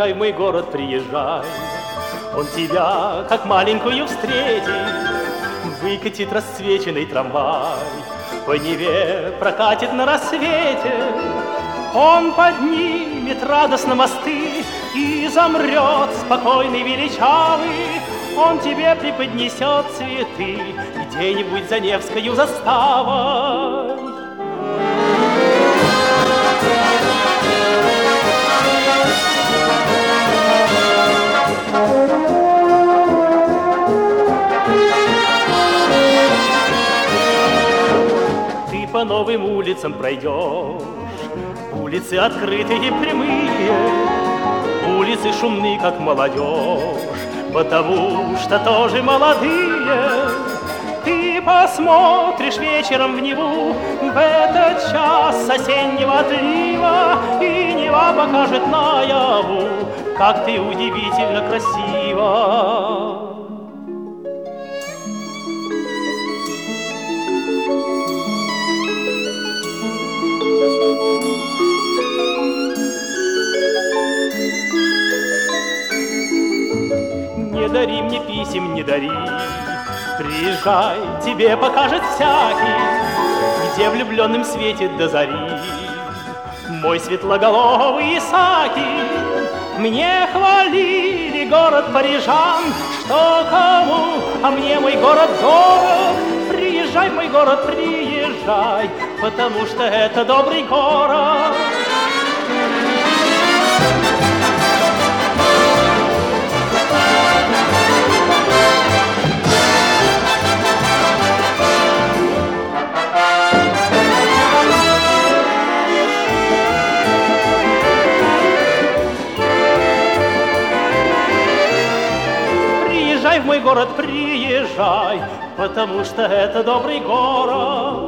Приезжай в мой город, приезжай. Он тебя, как маленькую, встретит, выкатит расцвеченный трамвай, по Неве прокатит на рассвете. Он поднимет радостно мосты и замрет спокойный, величавый. Он тебе преподнесет цветы где-нибудь за Невскою заставой. Ты по новым улицам пройдешь, улицы открытые, прямые, улицы шумны, как молодежь, потому что тоже молодые. Ты посмотришь вечером в Неву в этот час осеннего отлива, и Нева покажет наяву, как ты удивительно красива. Не дари мне писем, не дари, приезжай, тебе покажет всякий, где влюбленным светит до зари мой светлоголовый Исаакий. Мне хвалили город парижан, что кому, а мне мой город дорог. Приезжай в мой город, приезжай, потому что это добрый город. Приезжай в мой город, приезжай, потому что это добрый город.